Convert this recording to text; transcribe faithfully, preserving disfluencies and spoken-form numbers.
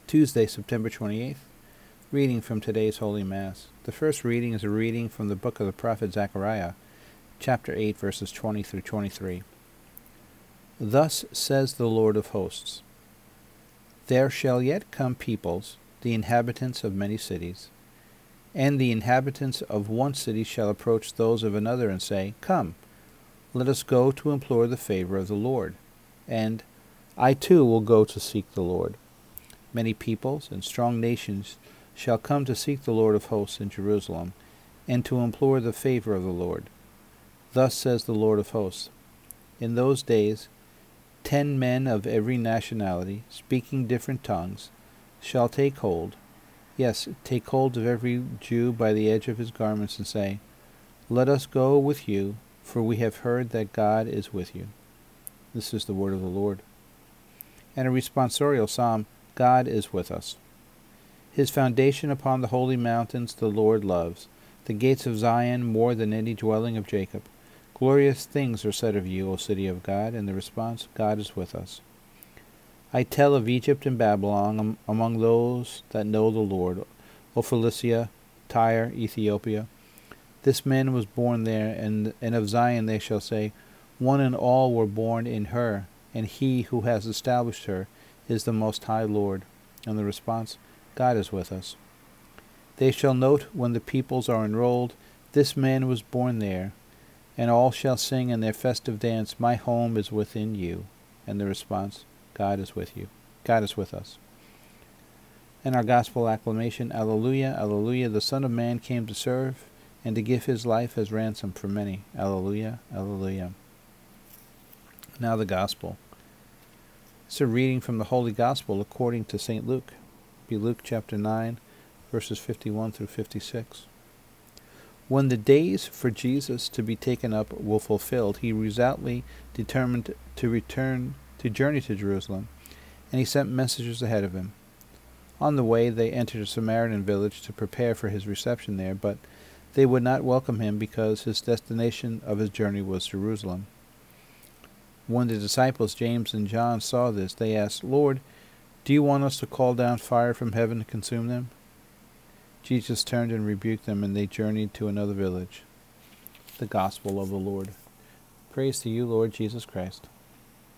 Tuesday, September twenty-eighth. Reading from today's Holy Mass. The first reading is a reading from the book of the prophet Zechariah, chapter eight, verses twenty through twenty-three. Thus says the Lord of hosts, There shall yet come peoples, the inhabitants of many cities, and the inhabitants of one city shall approach those of another and say, Come, let us go to implore the favor of the Lord. And I too will go to seek the Lord. Many peoples and strong nations shall come to seek the Lord of hosts in Jerusalem, and to implore the favor of the Lord. Thus says the Lord of hosts, In those days ten men of every nationality, speaking different tongues, shall take hold, yes, take hold of every Jew by the edge of his garments, and say, Let us go with you, for we have heard that God is with you. This is the word of the Lord. And a responsorial psalm, God is with us. His foundation upon the holy mountains the Lord loves, the gates of Zion more than any dwelling of Jacob. Glorious things are said of you, O city of God, and the response, God is with us. I tell of Egypt and Babylon um, among those that know the Lord, O Philistia, Tyre, Ethiopia. This man was born there, and, and of Zion they shall say, One and all were born in her, and he who has established her is the Most High Lord. And the response, God is with us. They shall note when the peoples are enrolled, This man was born there, and all shall sing in their festive dance, My home is within you. And the response, God is with you. God is with us. And our gospel acclamation, Alleluia, Alleluia, the Son of Man came to serve, and to give his life as ransom for many. Alleluia, Alleluia. Now the Gospel. It's a reading from the Holy Gospel according to Saint Luke. Be Luke chapter nine, verses fifty-one through fifty-six. When the days for Jesus to be taken up were fulfilled, he resolutely determined to return to journey to Jerusalem, and he sent messengers ahead of him. On the way they entered a Samaritan village to prepare for his reception there, but they would not welcome him because his destination of his journey was Jerusalem. When the disciples James and John saw this, they asked, Lord, do you want us to call down fire from heaven to consume them? Jesus turned and rebuked them, and they journeyed to another village. The Gospel of the Lord. Praise to you, Lord Jesus Christ.